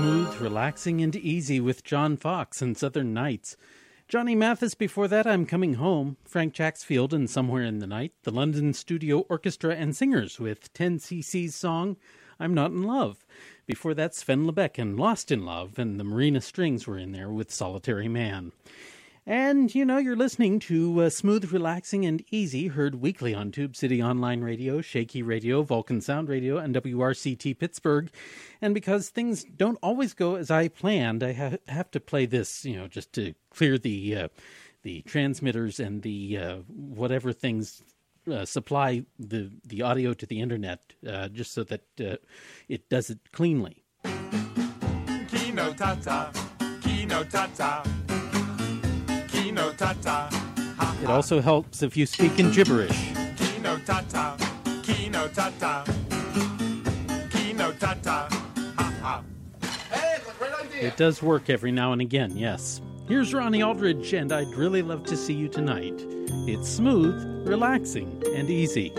Smooth, Relaxing, and Easy with John Fox and Southern Nights. Johnny Mathis before that, I'm Coming Home. Frank Jacksfield and Somewhere in the Night. The London Studio Orchestra and Singers with 10cc's song, I'm Not in Love. Before that, Sven Lebeck and Lost in Love, and the Marina Strings were in there with Solitary Man. And, you know, you're listening to Smooth, Relaxing, and Easy, heard weekly on Tube City Online Radio, Shaky Radio, Vulcan Sound Radio, and WRCT Pittsburgh. And because things don't always go as I planned, I have to play this, you know, just to clear the transmitters and the whatever things supply the audio to the internet, just so that it does it cleanly. Kino Tata, Kino Tata. Kino Tata. It also helps if you speak in gibberish. Kino Tata. Kino Tata. Kino Tata. Ha ha. Hey, it's a great idea. It does work every now and again, yes. Here's Ronnie Aldridge, and I'd really love to see you tonight. It's smooth, relaxing, and easy.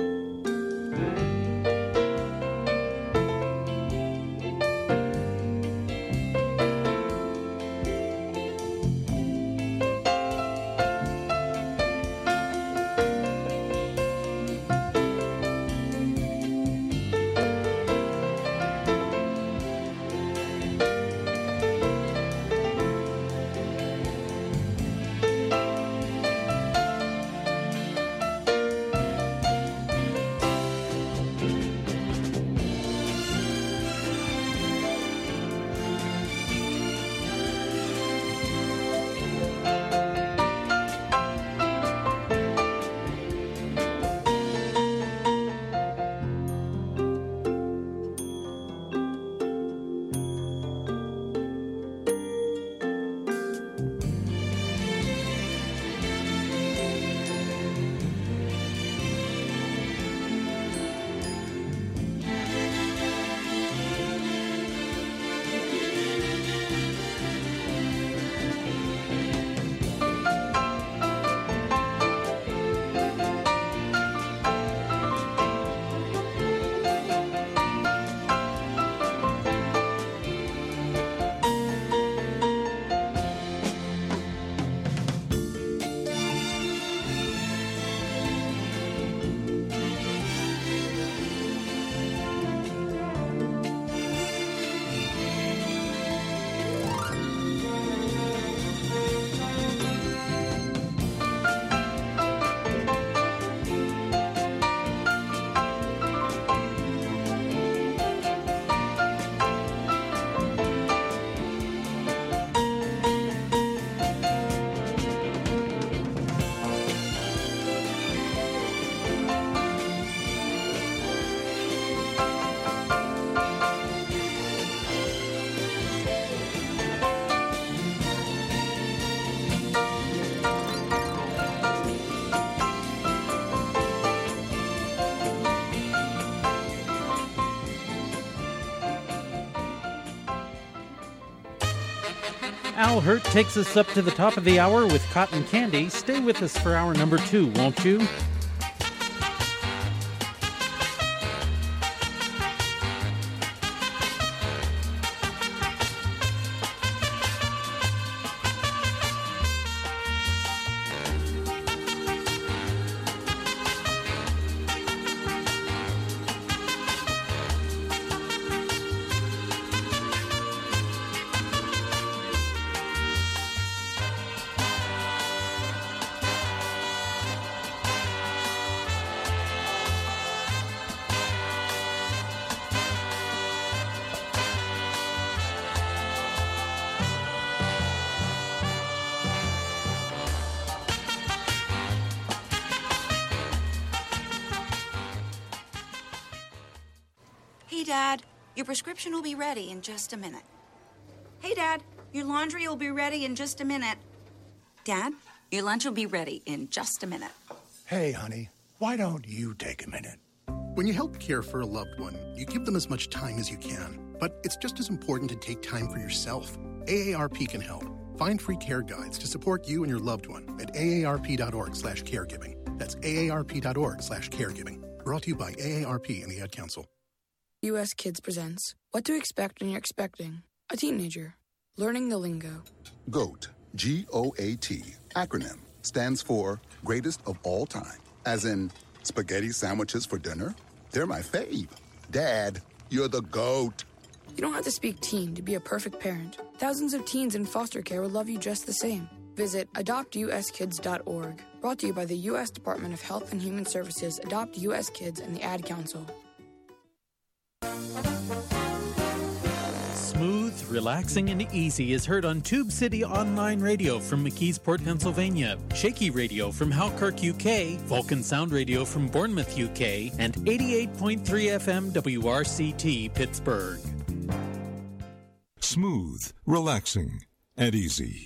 Al Hurt takes us up to the top of the hour with Cotton Candy. Stay with us for hour number 2, won't you? Dad, your prescription will be ready in just a minute. Hey, Dad, your laundry will be ready in just a minute. Dad, your lunch will be ready in just a minute. Hey, honey, why don't you take a minute? When you help care for a loved one, you give them as much time as you can. But it's just as important to take time for yourself. AARP can help. Find free care guides to support you and your loved one at aarp.org/caregiving. That's aarp.org/caregiving. Brought to you by AARP and the Ad Council. U.S. Kids presents What to Expect When You're Expecting, A teenager. Learning the lingo. GOAT, G-O-A-T, acronym, stands for Greatest of All Time. As in, spaghetti sandwiches for dinner? They're my fave. Dad, you're the GOAT. You don't have to speak teen to be a perfect parent. Thousands of teens in foster care will love you just the same. Visit adoptuskids.org. Brought to you by the U.S. Department of Health and Human Services, Adopt U.S. Kids, and the Ad Council. Smooth, relaxing, and easy is heard on Tube City Online Radio from McKeesport, Pennsylvania, Shaky Radio from Halkirk, UK, Vulcan Sound Radio from Bournemouth, UK, and 88.3 FM WRCT, Pittsburgh. Smooth, relaxing, and easy.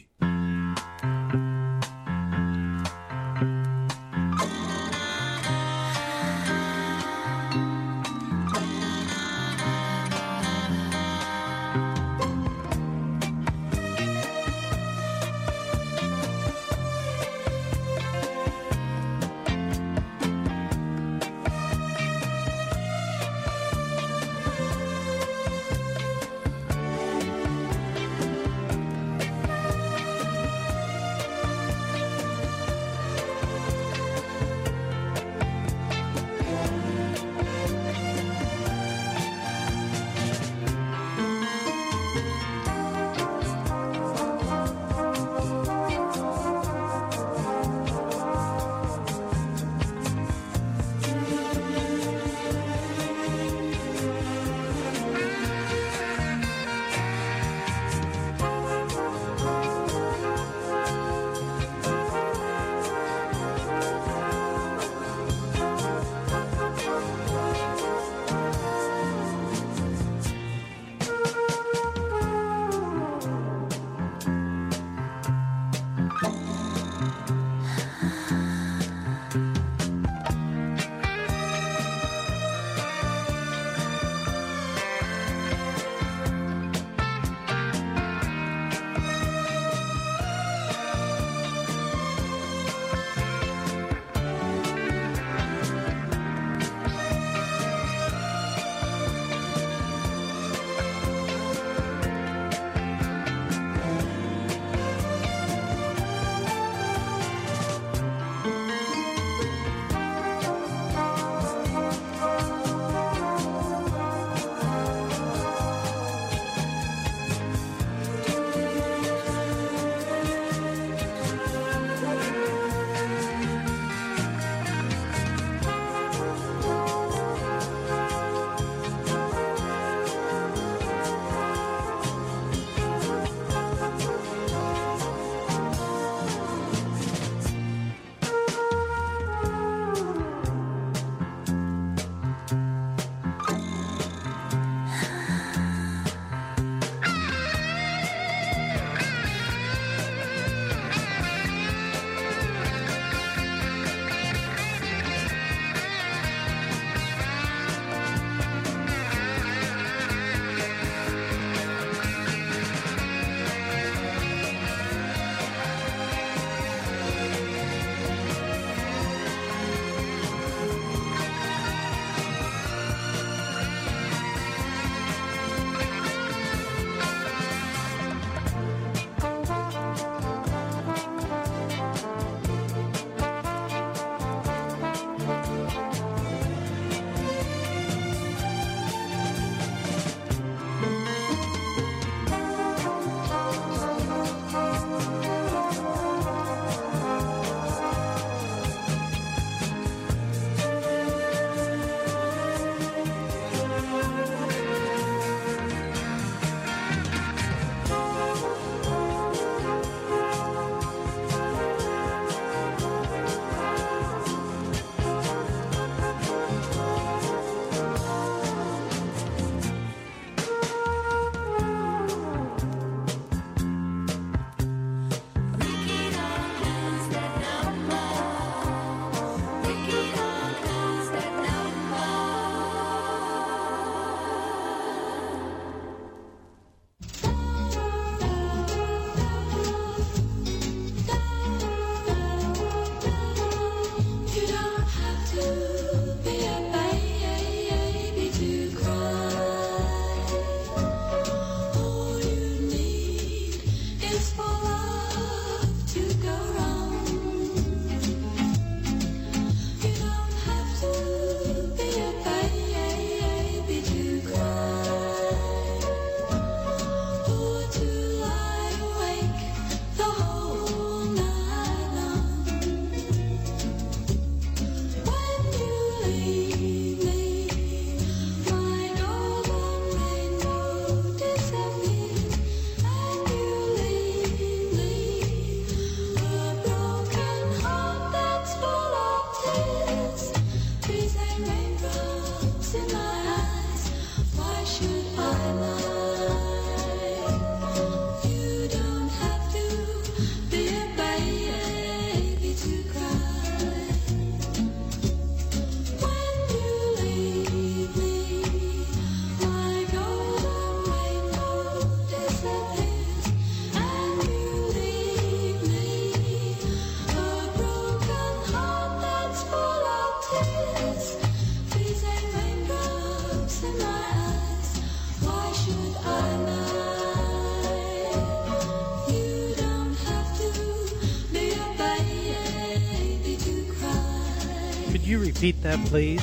repeat that, please?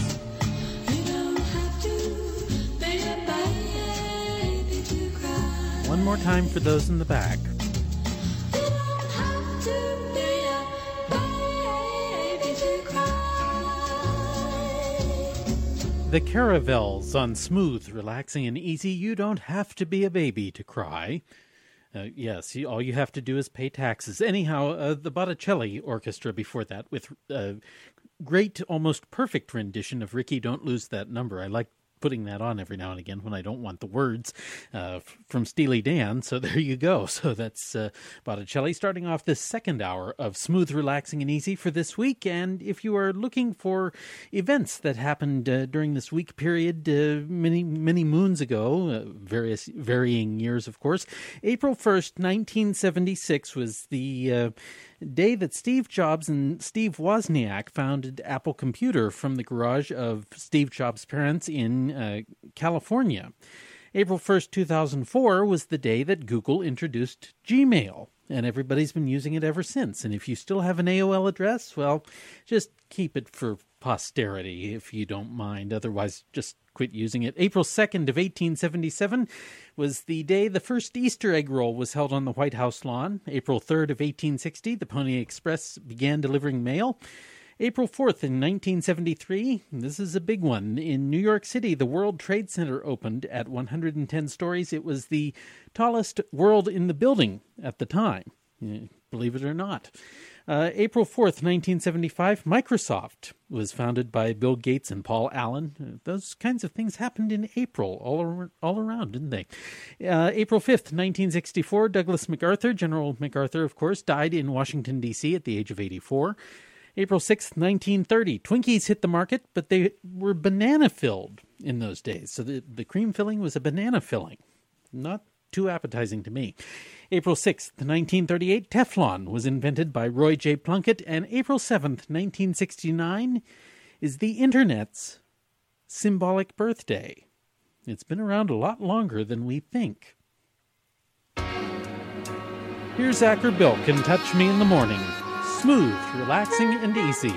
One more time for those in the back. The Caravels on Smooth, Relaxing and Easy. You don't have to be a baby to cry. Yes, all you have to do is pay taxes. Anyhow, the Botticelli Orchestra before that with a great, almost perfect rendition of Ricky, Don't Lose That Number. I like putting that on every now and again when I don't want the words from Steely Dan. So there you go. So that's Botticelli starting off this second hour of Smooth, Relaxing, and Easy for this week. And if you are looking for events that happened during this week period many moons ago, various varying years, of course, April 1st, 1976 was the day that Steve Jobs and Steve Wozniak founded Apple Computer from the garage of Steve Jobs' parents in California. April 1st, 2004 was the day that Google introduced Gmail, and everybody's been using it ever since. And if you still have an AOL address, well, just keep it for posterity if you don't mind. Otherwise, just quit using it. April 2nd of 1877 was the day the first Easter egg roll was held on the White House lawn. April 3rd of 1860, the Pony Express began delivering mail. April 4th in 1973, this is a big one. In New York City, the World Trade Center opened at 110 stories. It was the tallest world in the building at the time, believe it or not. April 4th, 1975, Microsoft was founded by Bill Gates and Paul Allen. Those kinds of things happened in April all around, didn't they? April 5th, 1964, Douglas MacArthur, General MacArthur, of course, died in Washington, D.C. at the age of 84. April 6th, 1930, Twinkies hit the market, but they were banana-filled in those days. So the cream filling was a banana filling. Not too appetizing to me. April 6th, 1938, Teflon was invented by Roy J. Plunkett, and April 7th, 1969, is the Internet's symbolic birthday. It's been around a lot longer than we think. Here's Zachary Bilk and Touch Me in the Morning. Smooth, relaxing, and easy.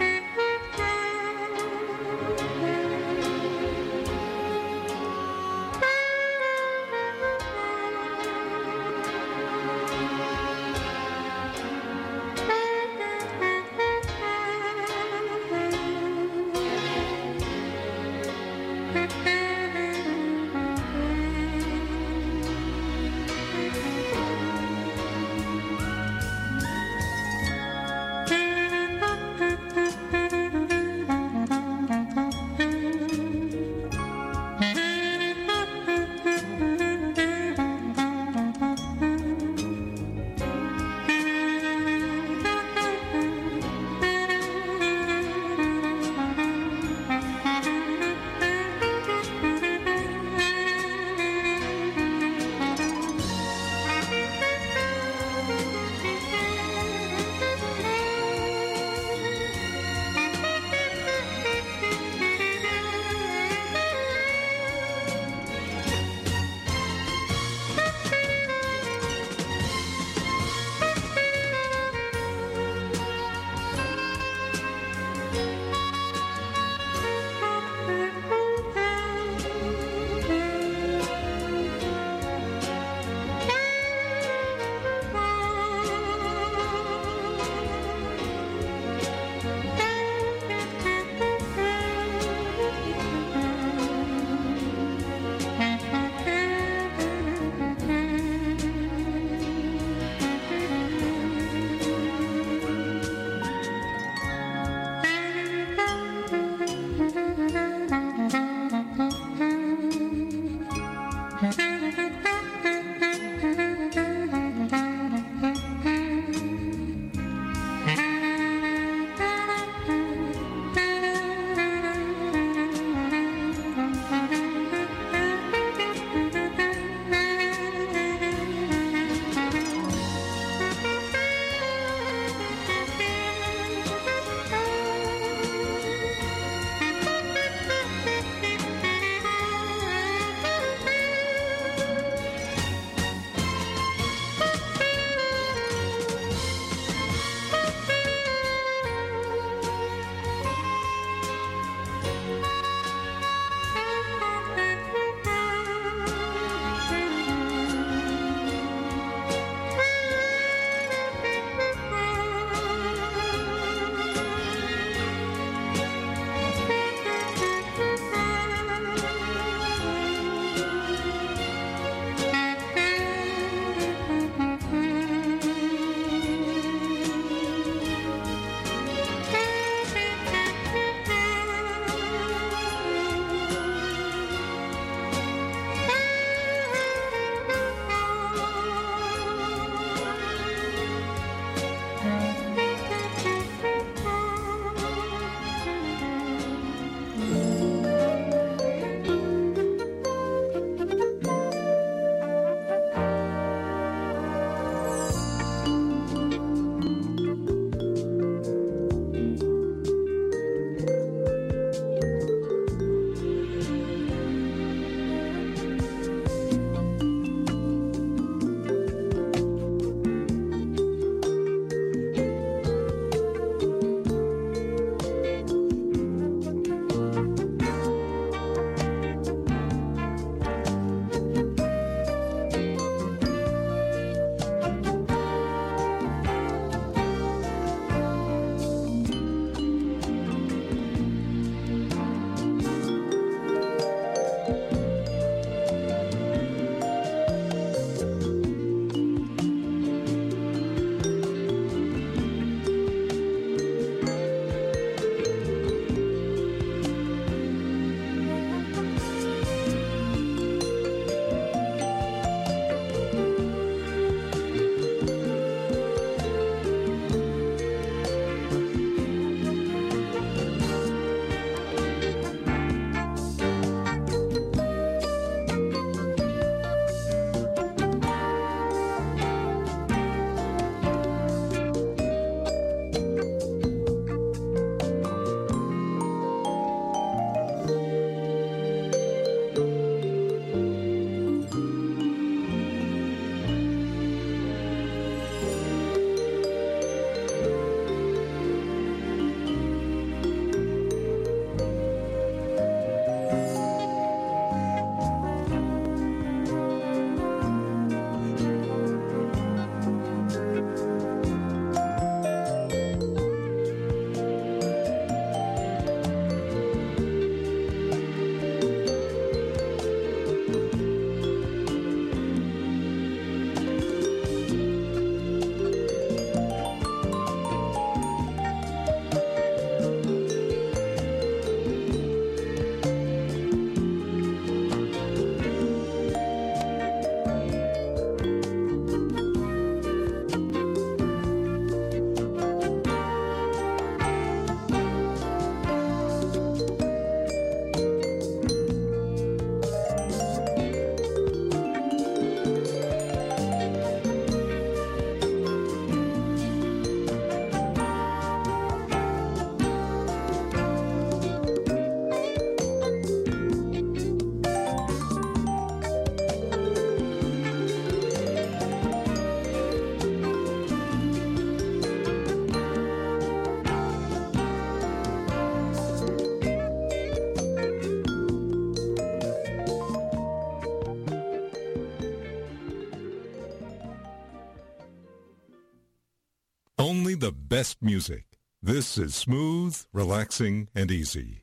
Only the best music. This is smooth, relaxing, and easy.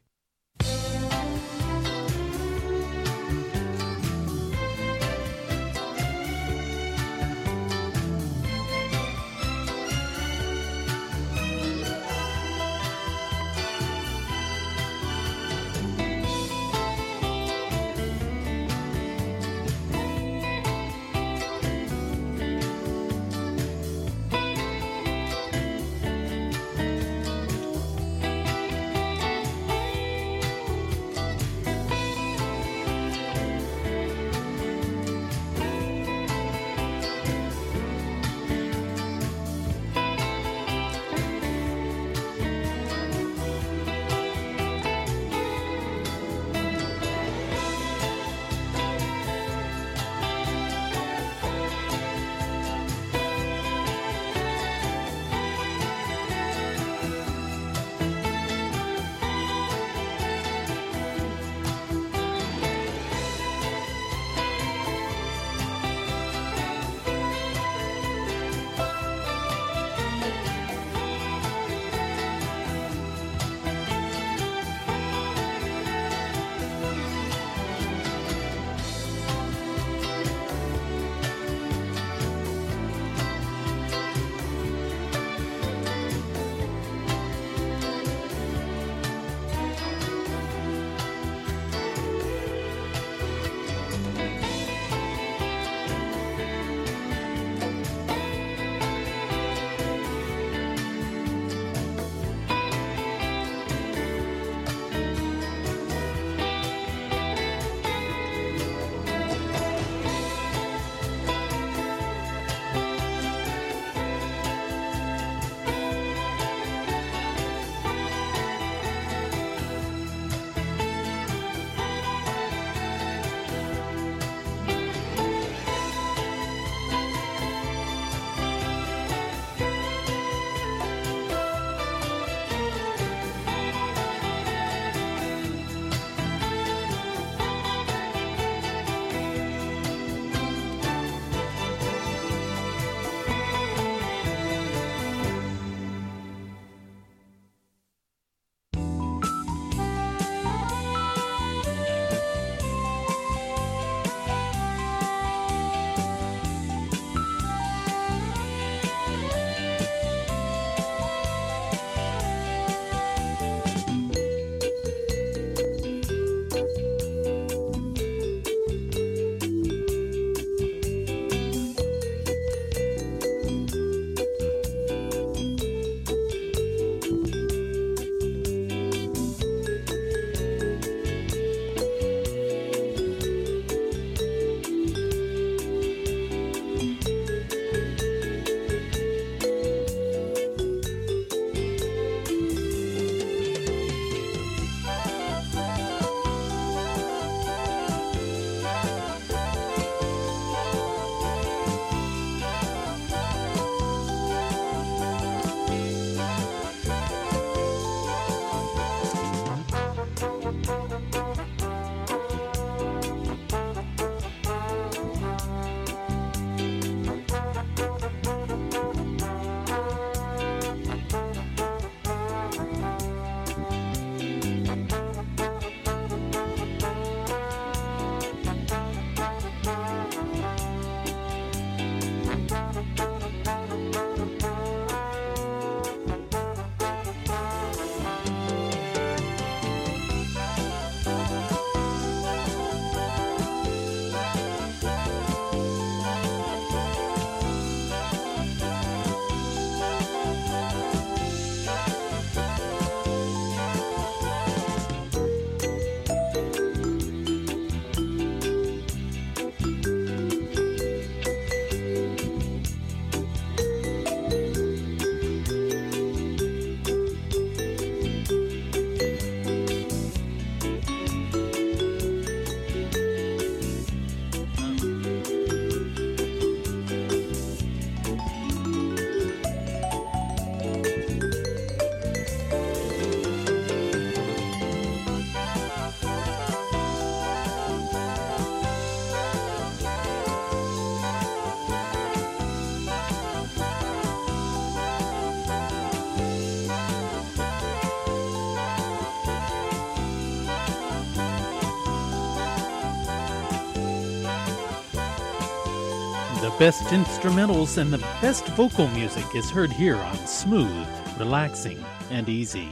The best instrumentals and the best vocal music is heard here on Smooth, Relaxing, and Easy.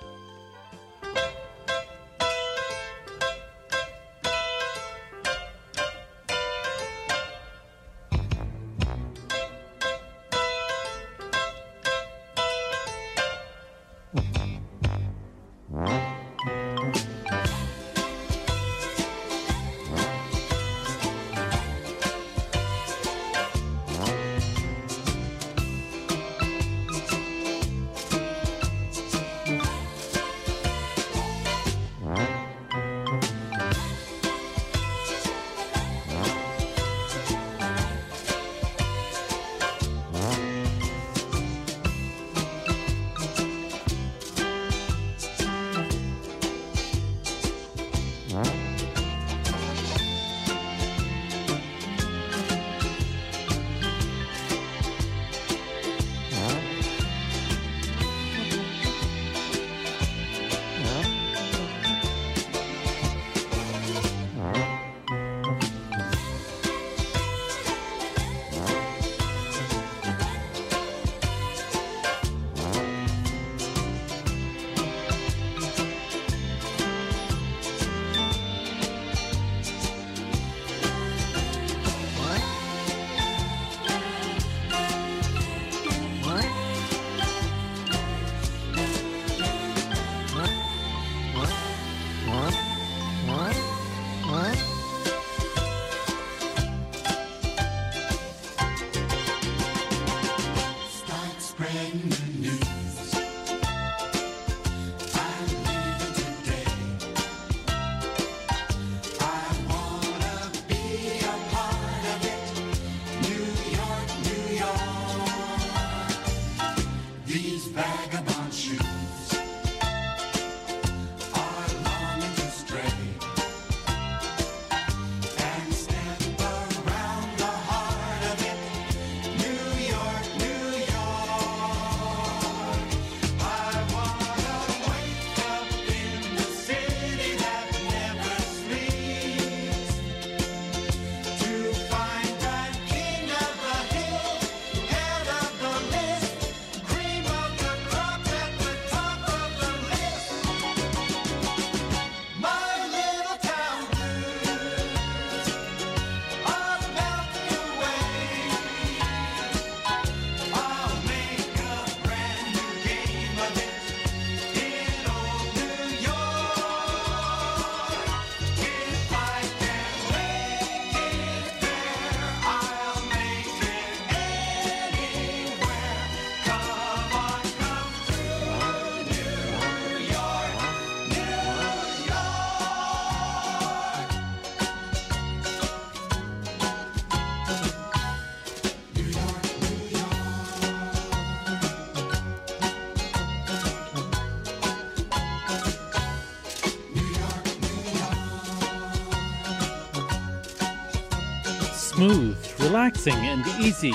Smooth, relaxing, and easy.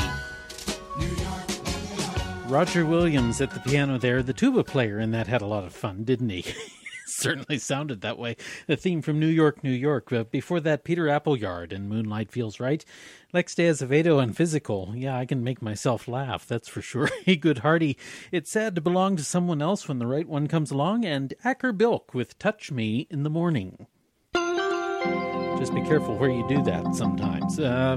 Roger Williams at the piano there. The tuba player in that had a lot of fun, didn't he? Certainly sounded that way. The theme from New York, New York. Before that, Peter Appleyard and Moonlight Feels Right. Lex de Azevedo and Physical. Yeah, I can make myself laugh, that's for sure. Hey, Good Hardy. It's sad to belong to someone else when the right one comes along. And Acker Bilk with Touch Me in the Morning. Just be careful where you do that sometimes.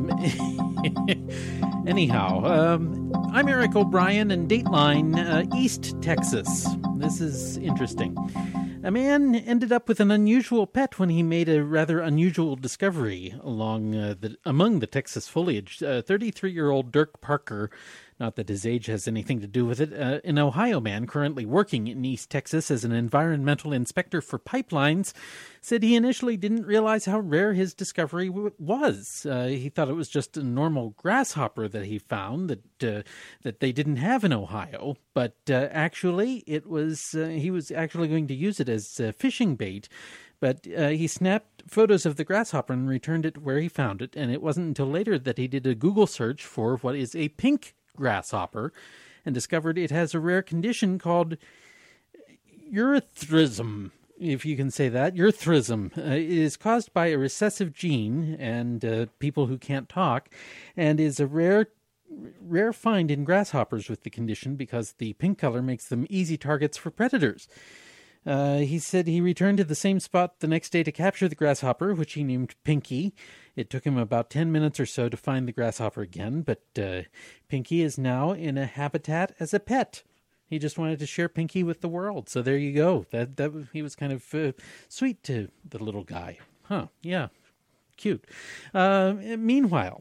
Anyhow, I'm Eric O'Brien in Dateline, East Texas. This is interesting. A man ended up with an unusual pet when he made a rather unusual discovery among the Texas foliage. 33-year-old Dirk Parker, not that his age has anything to do with it, an Ohio man currently working in East Texas as an environmental inspector for pipelines, said he initially didn't realize how rare his discovery was. He thought it was just a normal grasshopper that he found that they didn't have in Ohio, but actually it was he was actually going to use it as fishing bait. But he snapped photos of the grasshopper and returned it where he found it, and it wasn't until later that he did a Google search for what is a pink grasshopper and discovered it has a rare condition called erythrism. if you can say that. Earthrism is caused by a recessive gene and people who can't talk, and is a rare find in grasshoppers with the condition because the pink color makes them easy targets for predators. He said he returned to the same spot the next day to capture the grasshopper, which he named Pinky. It took him about 10 minutes or so to find the grasshopper again, but Pinky is now in a habitat as a pet. He just wanted to share Pinky with the world, so there you go. That he was kind of sweet to the little guy. Huh, yeah, cute. Meanwhile,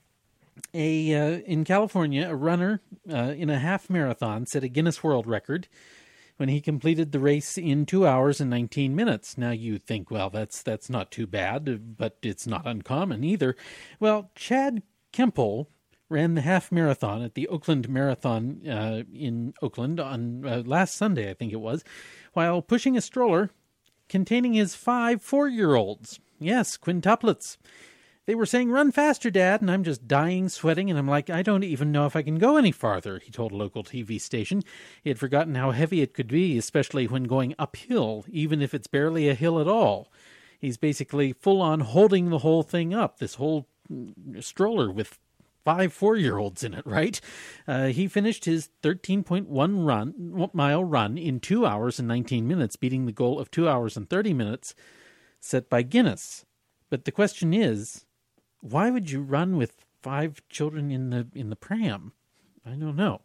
in California, a runner in a half marathon set a Guinness World Record when he completed the race in 2 hours and 19 minutes. Now you think, well, that's not too bad, but it's not uncommon either. Well, Chad Kemple ran the half marathon at the Oakland Marathon in Oakland on last Sunday, I think it was, while pushing a stroller containing his 5 4-year-olds. Yes, quintuplets. They were saying, "Run faster, Dad," and I'm just dying, sweating, and I'm like, I don't even know if I can go any farther, he told a local TV station. He had forgotten how heavy it could be, especially when going uphill, even if it's barely a hill at all. He's basically full-on holding the whole thing up, this whole stroller with 5 4-year-olds in it, right? He finished his 13.1 mile run in 2 hours and 19 minutes, beating the goal of 2 hours and 30 minutes set by Guinness. But the question is, why would you run with 5 children in the pram? I don't know.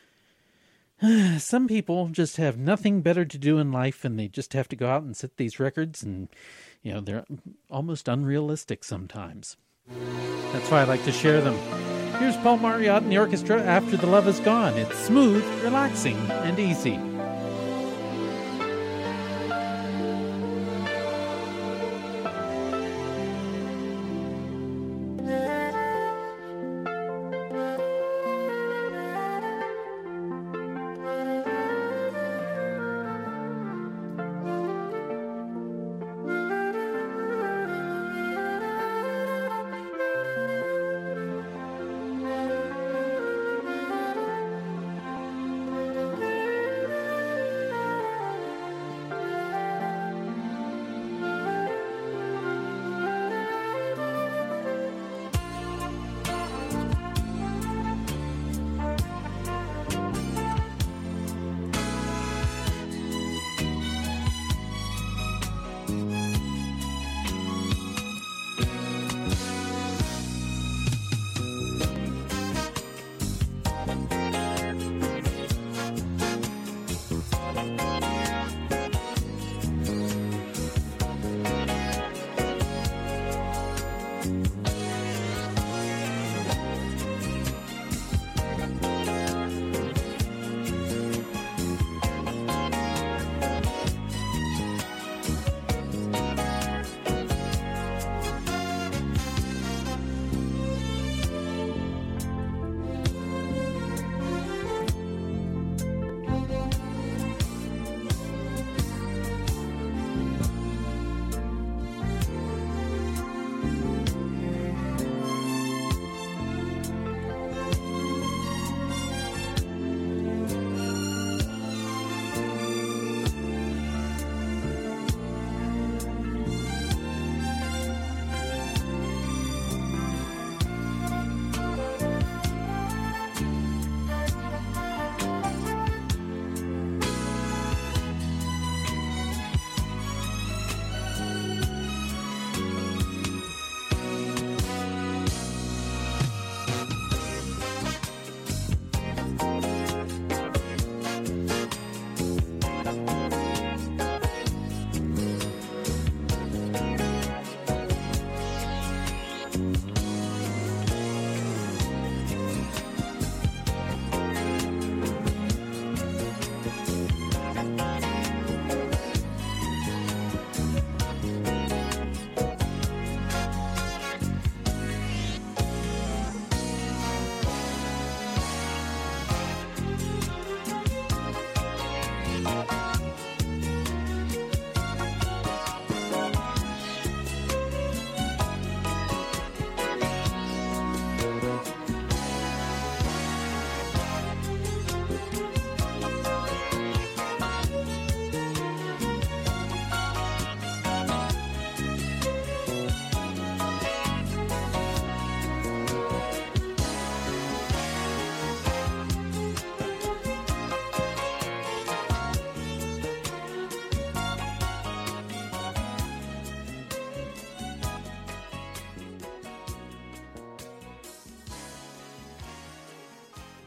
Some people just have nothing better to do in life, and they just have to go out and set these records, and they're almost unrealistic sometimes. That's why I like to share them. Here's Paul Marriott and the orchestra, After the Love Is Gone. It's smooth, relaxing, and easy.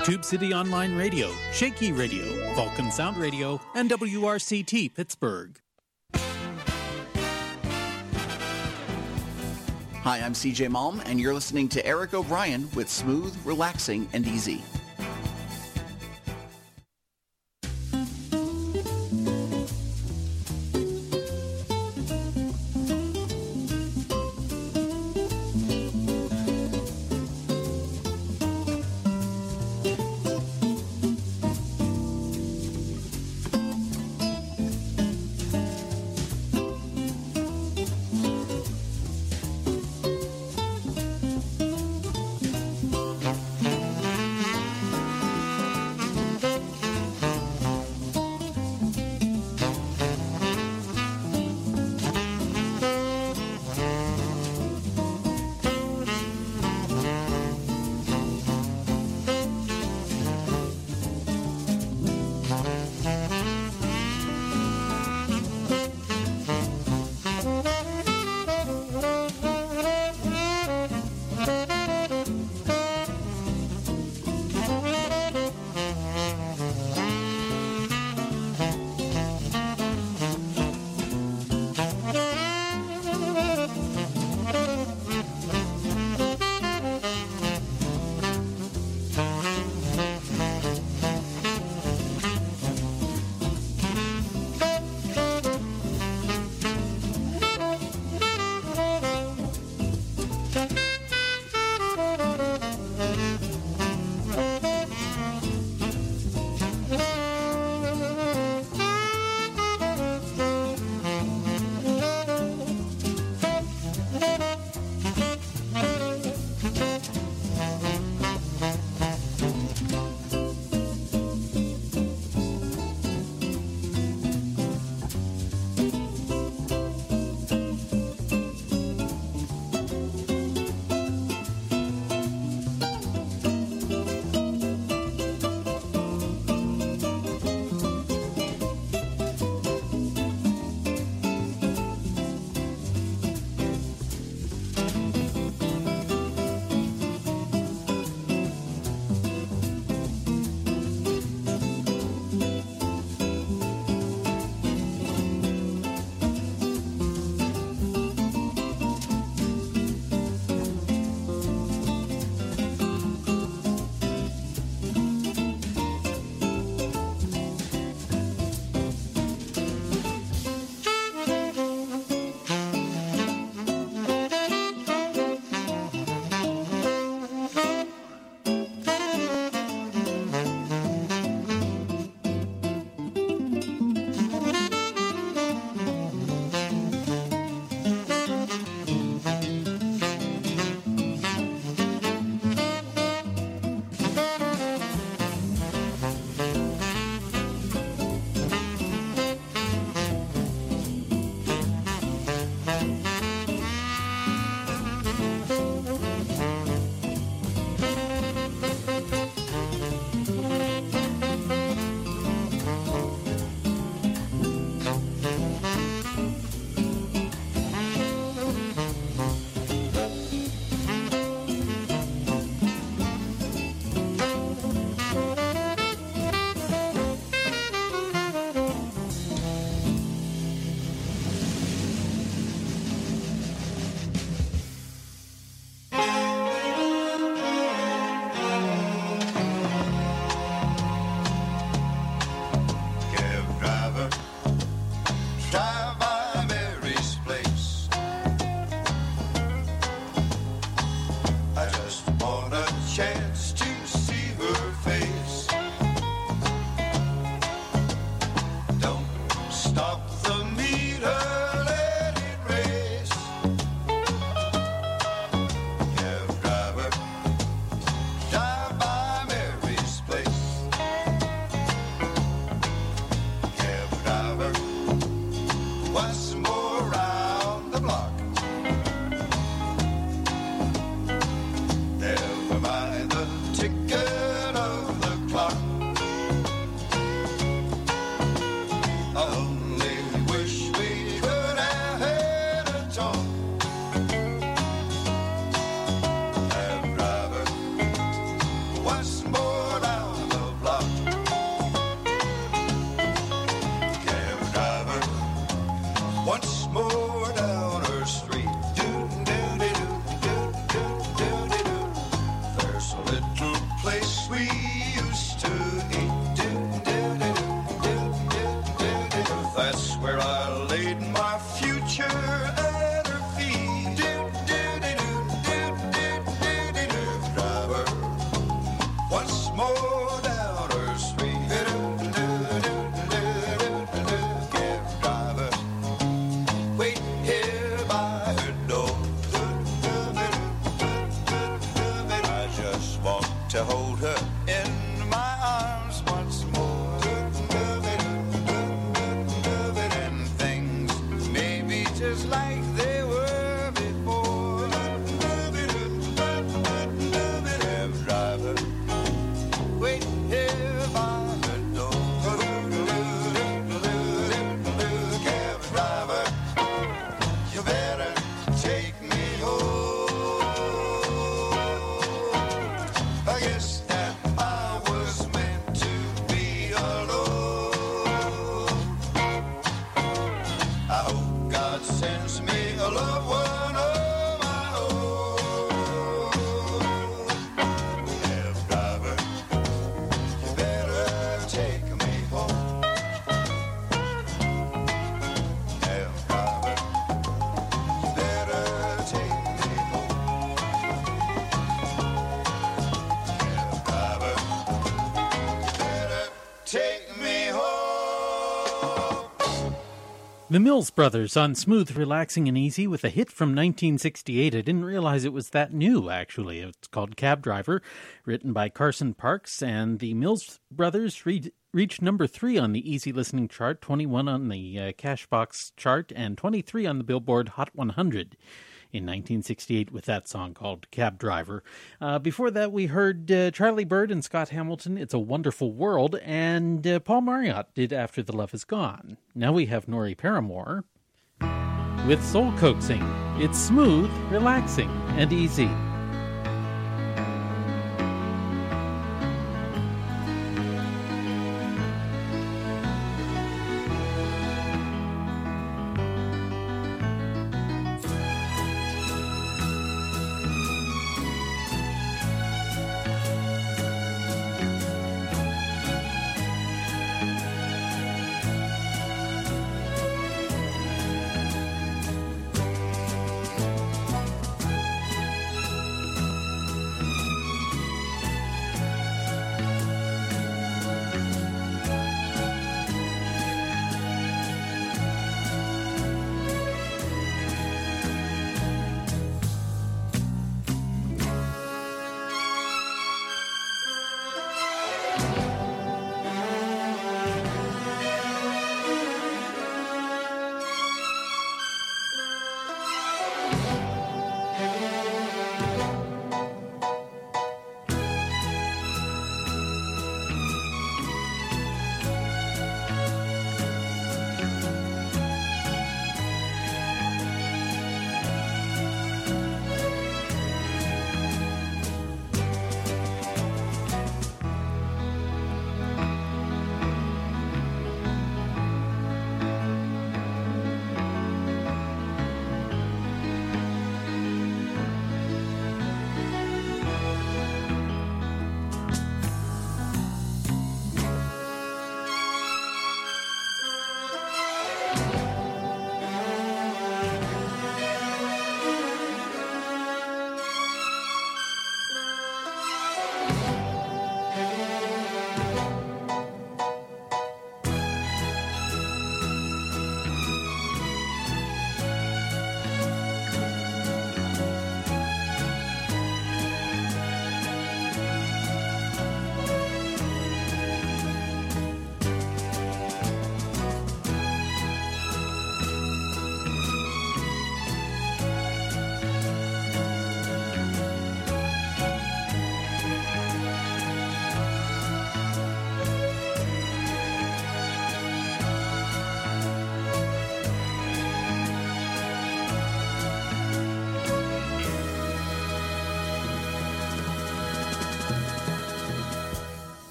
Tube City Online Radio, Shaky Radio, Vulcan Sound Radio, and WRCT Pittsburgh. Hi, I'm CJ Malm, and you're listening to Eric O'Brien with Smooth, Relaxing, and Easy. What's more place we used to eat. That's where I laid my future at her feet. Driver, once more down her street. Cab driver, wait here by her door. I just want to hold her in my arms once more. And things may be just like they were before. Cab driver, wait here by her door. Cab driver, you better take me home. I guess that I was meant to be alone. I hope God sends me a loved one of my own. Cab driver, you better take me home. Cab driver, you better take me home. Cab driver, you better take me home. The Mills Brothers on Smooth, Relaxing, and Easy with a hit from 1968. I didn't realize it was that new, actually. It's called Cab Driver, written by Carson Parks, and the Mills Brothers reached number 3 on the Easy Listening chart, 21 on the Cashbox chart, and 23 on the Billboard Hot 100 in 1968 with that song called Cab Driver. Before that, we heard Charlie Bird and Scott Hamilton, It's a Wonderful World, and Paul Marriott did After the Love Is Gone. Now we have Nori Paramore with Soul Coaxing. It's smooth, relaxing, and easy.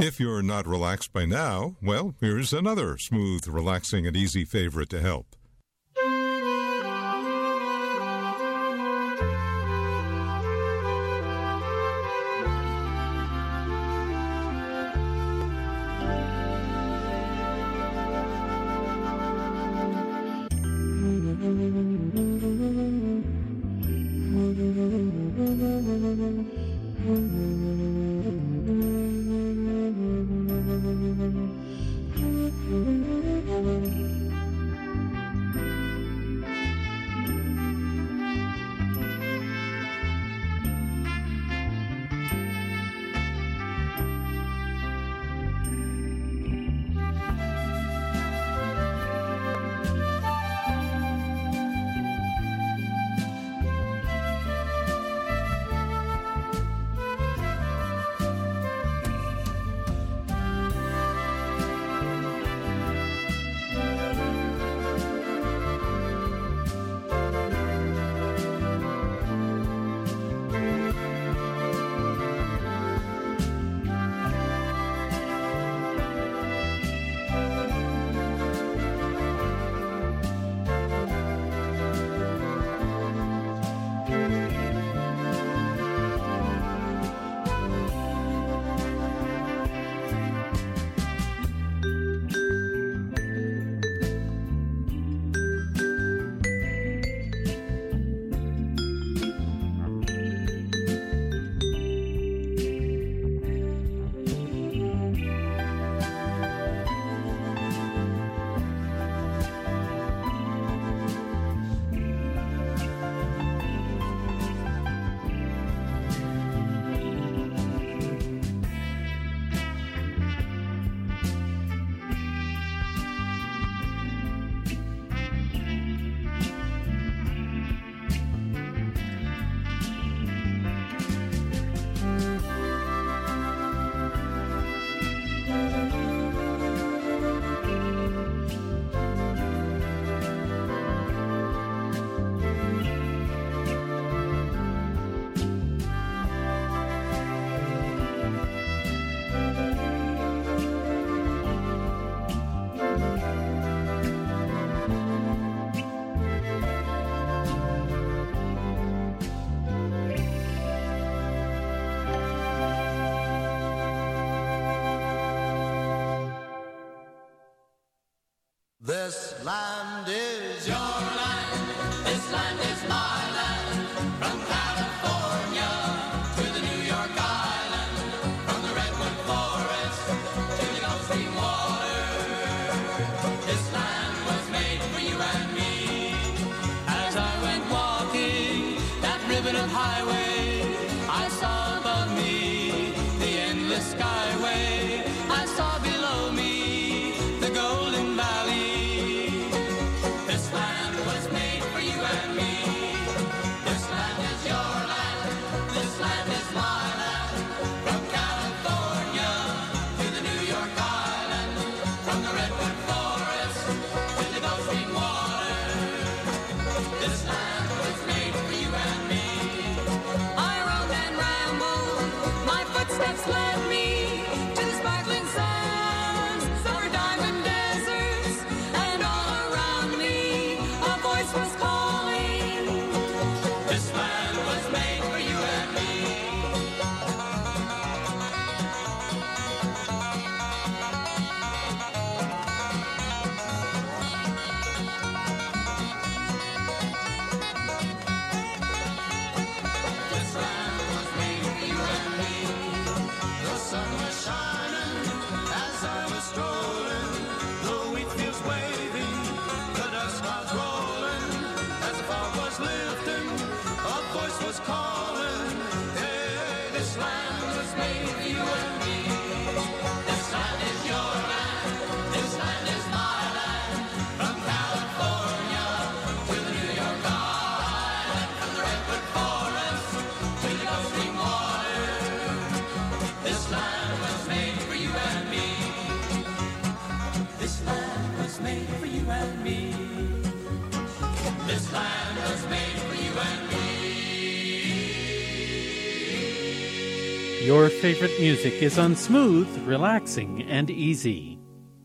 If you're not relaxed by now, well, here's another smooth, relaxing, and easy favorite to help. This land is your land, this land is my land. From California to the New York Island, from the Redwood Forest to the Gulf Stream water. This land was made for you and me. As I went walking that ribbon of highway, I saw above me the endless skyway. I saw below me the Golden Valley. This land was made for you and me. This land is your land. This land is my land. From California to the New York Island, from the Redwood Forest to the Gulf Stream water. This land was made for you and me. I roamed and rambled, my footsteps led me to the sparkling sands, summer diamond deserts, and all around me a voice was calling. This land was made for you and me. This land was made for you and me. The sun was shining as I was strolling, the wheat fields waving, the dust clouds rolling. As the fog was lifting, a voice was calling. Hey, this land was made for you and me. This land is your land. This land is my land. From California to the New York Island, from the Redwood Forest to the Gulf Stream water. This land was made for you and me. This land was made for you and me. This land was made for you and me. Your favorite music is on Smooth, Relaxing, and Easy.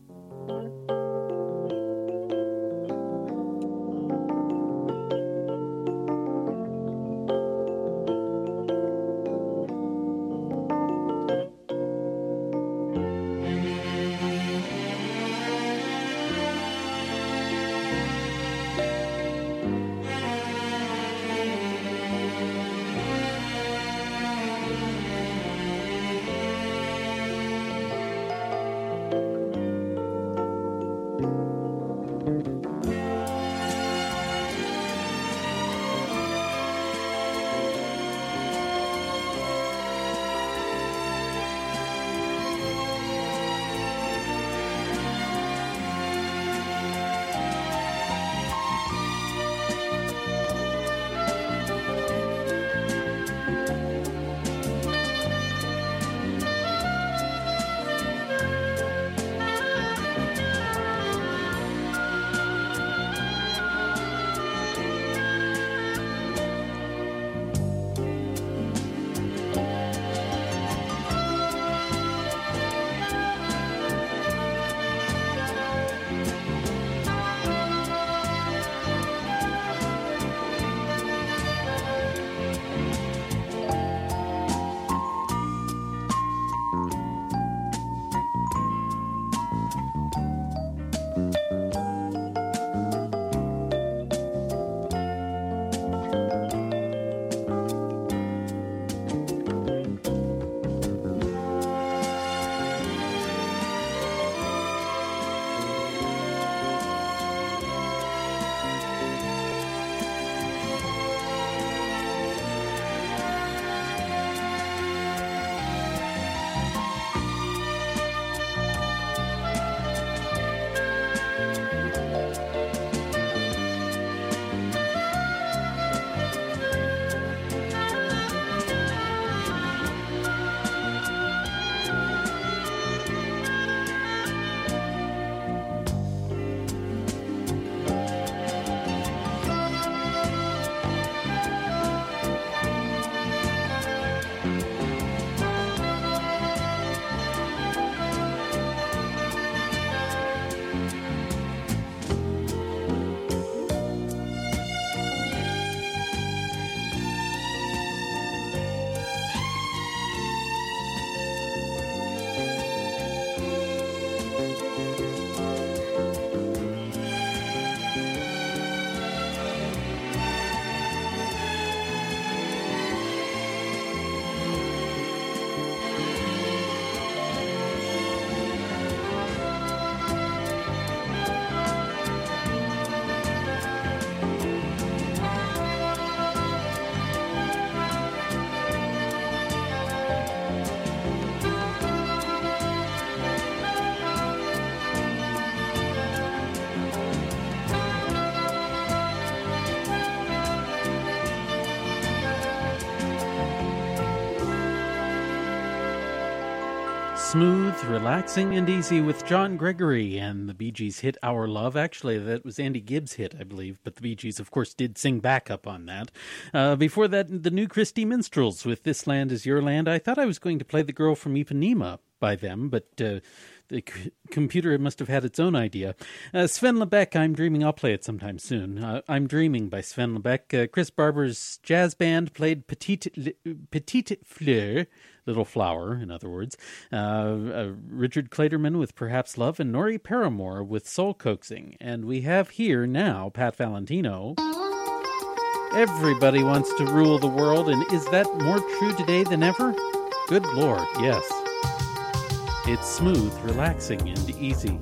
Smooth, Relaxing, and Easy with John Gregory and the Bee Gees' hit Our Love. Actually, that was Andy Gibbs' hit, I believe, but the Bee Gees, of course, did sing backup on that. Before that, the New Christie Minstrels with This Land Is Your Land. I thought I was going to play The Girl from Ipanema by them, but the computer must have had its own idea. Sven Lebeck, I'm Dreaming. I'll play it sometime soon. I'm Dreaming by Sven Lebeck. Chris Barber's jazz band played Petite Fleur, Little Flower, in other words. Richard Clayderman with Perhaps Love, and Nori Paramore with Soul Coaxing. And we have here now Pat Valentino. Everybody wants to rule the world, and is that more true today than ever? Good Lord, yes. It's smooth, relaxing, and easy.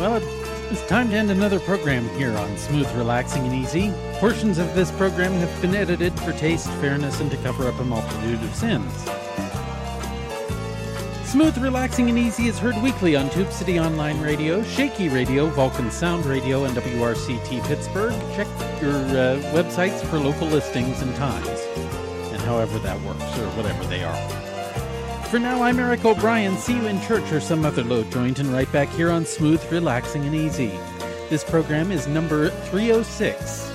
Well, it's time to end another program here on Smooth, Relaxing, and Easy. Portions of this program have been edited for taste, fairness, and to cover up a multitude of sins. Smooth, Relaxing, and Easy is heard weekly on Tube City Online Radio, Shaky Radio, Vulcan Sound Radio, and WRCT Pittsburgh. Check your websites for local listings and times, and however that works, or whatever they are. For now, I'm Eric O'Brien. See you in church or some other low joint, and right back here on Smooth, Relaxing, and Easy. This program is number 306.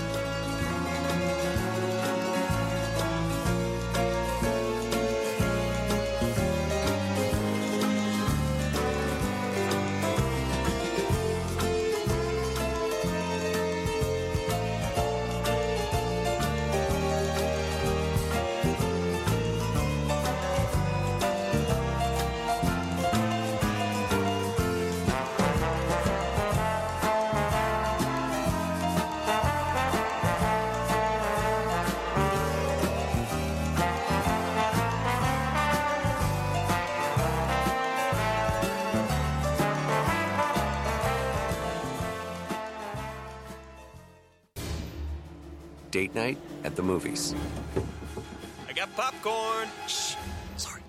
Date night at the movies. I got popcorn. Shh. Sorry.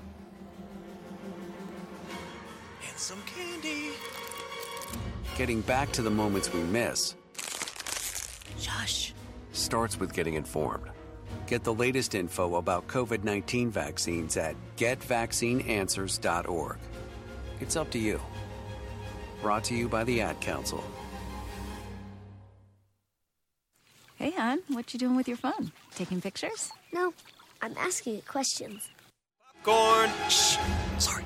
And some candy. Getting back to the moments we miss Shush. starts with getting informed. Get the latest info about COVID-19 vaccines at getvaccineanswers.org. It's up to you. Brought to you by the Ad Council. Hey, hon, what you doing with your phone? Taking pictures? No, I'm asking it questions. Popcorn. Shh. Sorry.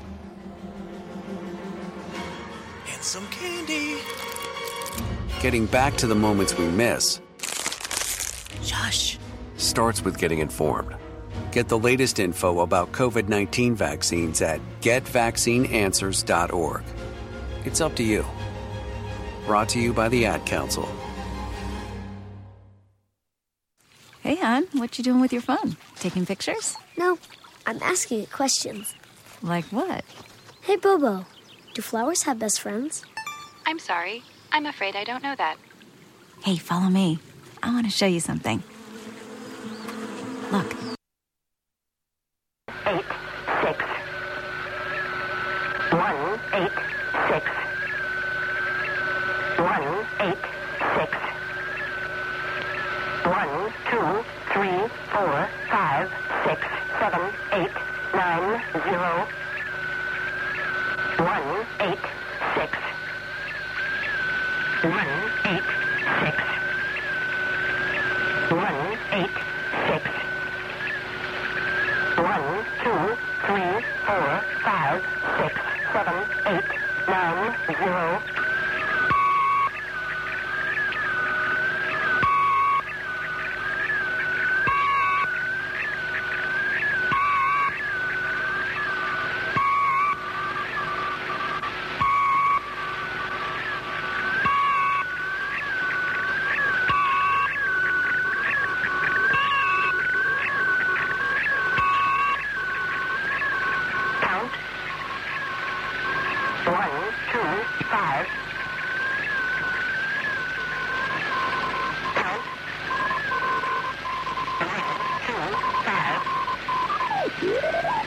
And some candy. Getting back to the moments we miss Shush. starts with getting informed. Get the latest info about COVID-19 vaccines at getvaccineanswers.org. It's up to you. Brought to you by the Ad Council. Hey, hon, what you doing with your phone? Taking pictures? No, I'm asking it questions. Like what? Hey, Bobo, do flowers have best friends? I'm sorry. I'm afraid I don't know that. Hey, follow me. I want to show you something. Look. 8, 6. 1, 8, 6. 1, 8, 6. 1, 2, 3, 4, 5, 6, 7, 8, 9, 0. 1, 8, 6. 1, 8, 6. 1, 8, 6. 1, 2, 3, 4, 5, 6, 7, 8, 9, 0. Count. 1, 2, 5. Count. 1, 2, 5.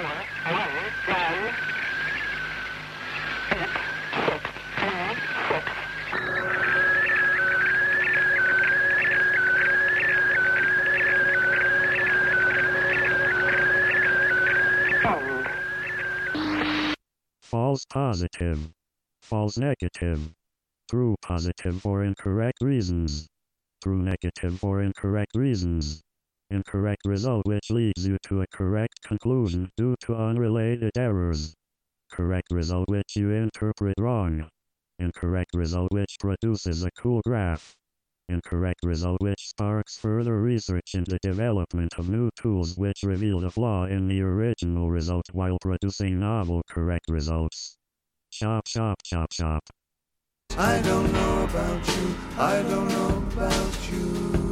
Six, 3, 6. positive. False negative. True positive for incorrect reasons. True negative for incorrect reasons. Incorrect result which leads you to a correct conclusion due to unrelated errors. Correct result which you interpret wrong. Incorrect result which produces a cool graph. Incorrect result which sparks further research in the development of new tools which reveal the flaw in the original result while producing novel correct results. Chop, chop, chop, chop. I don't know about you. I don't know about you.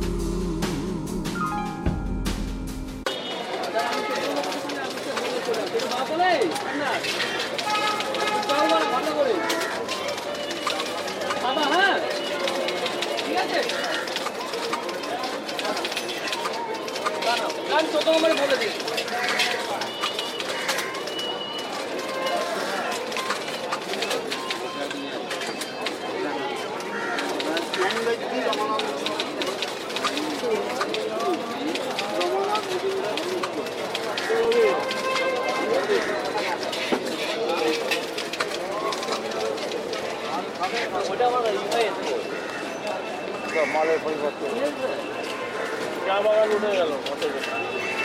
মালের পরিবর্তন চা বাগান উঠে গেল